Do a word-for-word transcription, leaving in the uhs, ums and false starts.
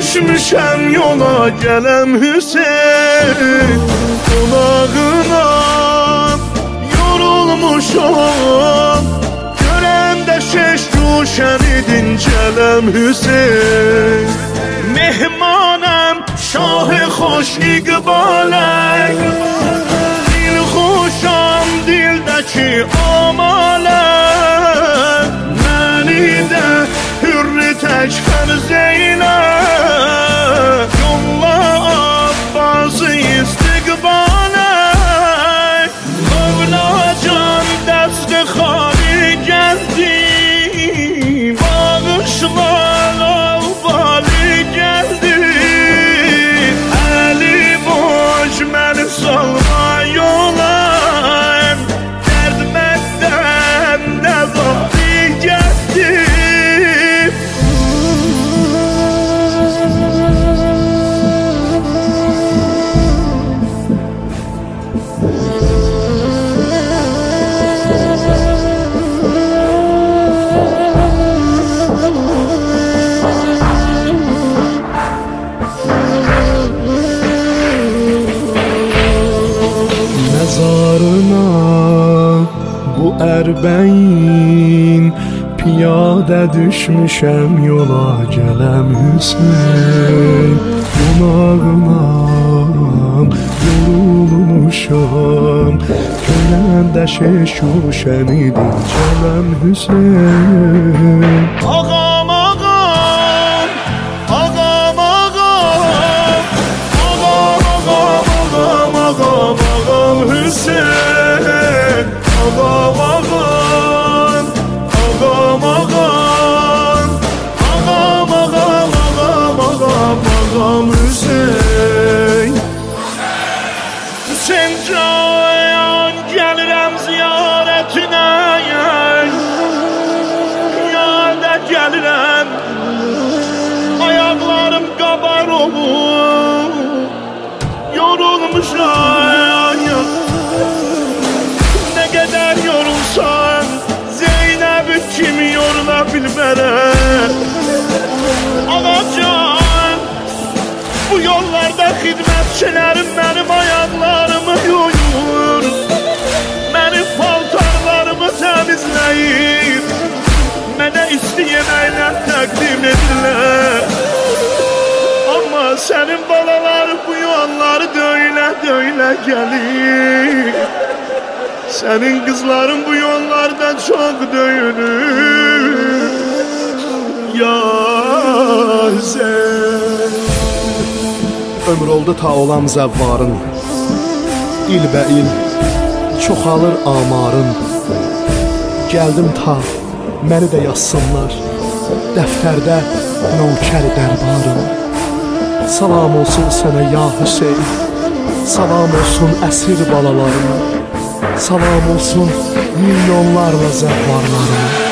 düşmüşəm yola gələm Hüseyn Qonağına yorulmuşam Görəndə şeş guşən idin gələm Hüseyn Mehmanəm şah-ı xoş iqbalək Dil xoşam dildəki amalək Məni də hürri tək fərzeylə Yolla Abbası istiqbalək Mövlacan dəst-i xali gəldi Bağışla lavbali gəldi Əli boş məni salma yola Dərd məndən nəzari gəldi Məzarına bu ərbəyin Piyadə düşmüşəm yola gələm Hüseyn Qonağınam yorulmuşam Görəndə şeş guşən idin gələm Hüseyn Ağam ağam Ağam ağam Ağam ağam ağam ağam ağam Hüseyn Ağam ağam Ağam ağam Ağam ağam ağam ağam ağam Hüseyn Hüseyn can gəlirəm ziyarətinə Piyadə gəlirəm Ayaqlarım qabar olur Yorulmuşam Nə qədər yorulsan Zeynəb kimi yorula bilmərəm Ağacan Bu yollarda xidmətçilərim mənim ayaqlarımı yuyur Mənim paltarlarımı təmizləyir Mənə isti yeməklə təqdim edirlər Amma sənin balalar bu yolları döylə-döylə gəlir Sənin qızların bu yollardan çox döyünür Ya Hüseyin Ömür oldu ta olam zəvvarın İlbə-il çoxalır amarın Gəldim ta məni də yazsınlar Dəftərdə nökər dərbarın Salam olsun sənə ya Hüseyin Salam olsun əsir balalarına Salam olsun milyonlarla zəvvarlarına